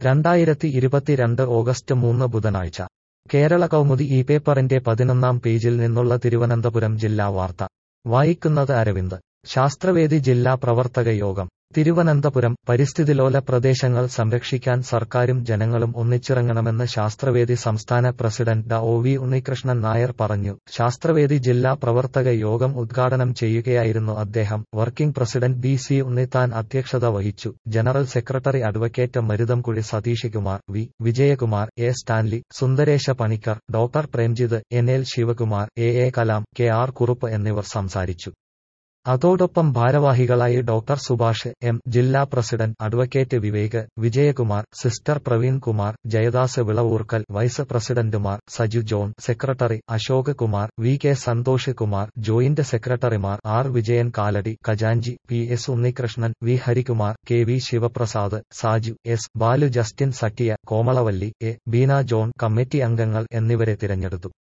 2022 August 3 ബുധനാഴ്ച കേരള കൗമുദി ഈ പേപ്പറിന്റെ 11-ാം പേജിൽ നിന്നുള്ള തിരുവനന്തപുരം ജില്ലാ വാർത്ത വായിക്കുന്നത് അരവിന്ദ്. ശാസ്ത്രവേദി ജില്ലാ പ്രവർത്തക യോഗം തിരുവനന്തപുരം. പരിസ്ഥിതിലോല പ്രദേശങ്ങൾ സംരക്ഷിക്കാൻ സർക്കാരും ജനങ്ങളും ഒന്നിച്ചിറങ്ങണമെന്ന് ശാസ്ത്രവേദി സംസ്ഥാന പ്രസിഡന്റ് ഡോ. വി. ഉണ്ണികൃഷ്ണൻ നായർ പറഞ്ഞു. ശാസ്ത്രവേദി ജില്ലാ പ്രവർത്തക യോഗം ഉദ്ഘാടനം ചെയ്യുകയായിരുന്നു അദ്ദേഹം. Working president B. C. Unnithan അധ്യക്ഷത വഹിച്ചു. General secretary advocate Maruthamkuzhi Satheeshkumar, V. Vijayakumar, A. Stanley, Sundaresa Panicker, ഡോ. Premjith, N. L. Sivakumar, A. A. Kalam, K. R. Kurup എന്നിവർ സംസാരിച്ചു. അതോടൊപ്പം ഭാരവാഹികളായി ഡോ. സുഭാഷ് എം, ജില്ലാ president advocate Vivek, Vijayakumar, sister Praveen Kumar, Jayadas Vilavoorkal, vice പ്രസിഡന്റുമാർ Saju John, secretary Ashok Kumar, V. K. Santhosh Kumar, joint സെക്രട്ടറിമാർ ആർ. വിജയൻ കാലടി, ഖജാൻജി P. S. Unnikrishnan, V. Harikumar, K. V. Sivaprasad, Saju S. Balu, Justin Sattiya, Komalavalli, A. Beena John, committee അംഗങ്ങൾ എന്നിവരെ തിരഞ്ഞെടുത്തു.